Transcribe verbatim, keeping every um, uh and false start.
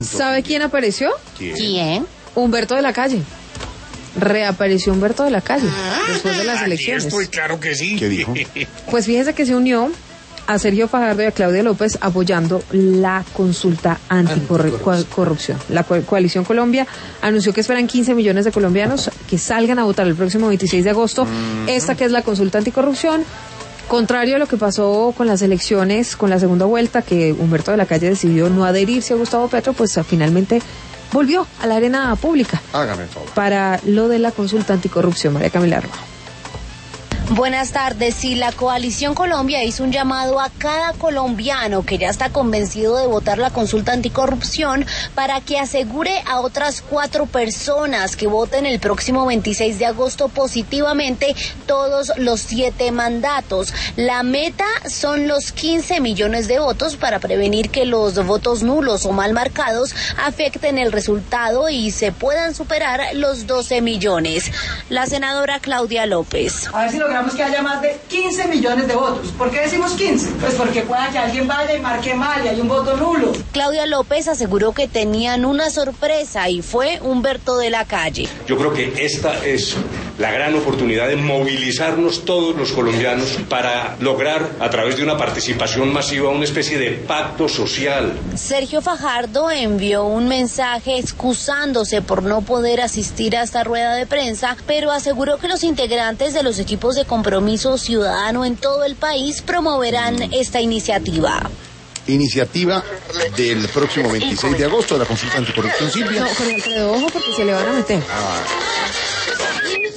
¿Sabe quién apareció? ¿Quién? ¿Quién? Humberto de la Calle. Reapareció Humberto de la Calle después de las Aquí elecciones. estoy, claro que sí. ¿Qué dijo? Pues fíjese que se unió a Sergio Fajardo y a Claudia López apoyando la consulta anticorrupción. La Coalición Colombia anunció que esperan quince millones de colombianos que salgan a votar el próximo veintiséis de agosto. Uh-huh. Esta que es la consulta anticorrupción. Contrario a lo que pasó con las elecciones, con la segunda vuelta, que Humberto de la Calle decidió no adherirse a Gustavo Petro, pues finalmente volvió a la arena pública. Hágame el favor. Para lo de la consulta anticorrupción. María Camila Roa. Buenas tardes. Sí, la Coalición Colombia hizo un llamado a cada colombiano que ya está convencido de votar la consulta anticorrupción para que asegure a otras cuatro personas que voten el próximo veintiséis de agosto positivamente todos los siete mandatos. La meta son los quince millones de votos para prevenir que los votos nulos o mal marcados afecten el resultado y se puedan superar los doce millones. La senadora Claudia López. A ver si logramos que haya más de quince millones de votos. ¿Por qué decimos quince? Pues porque pueda que alguien vaya y marque mal y hay un voto nulo. Claudia López aseguró que tenían una sorpresa y fue Humberto de la Calle. Yo creo que esta es la gran oportunidad de movilizarnos todos los colombianos para lograr a través de una participación masiva una especie de pacto social. Sergio Fajardo envió un mensaje excusándose por no poder asistir a esta rueda de prensa, pero aseguró que los integrantes de los equipos de Compromiso Ciudadano en todo el país promoverán esta iniciativa. Iniciativa del próximo veintiséis de agosto de la consulta anticorrupción, Silvia. No, con el Alfredo, ojo porque se le van a meter. Ah.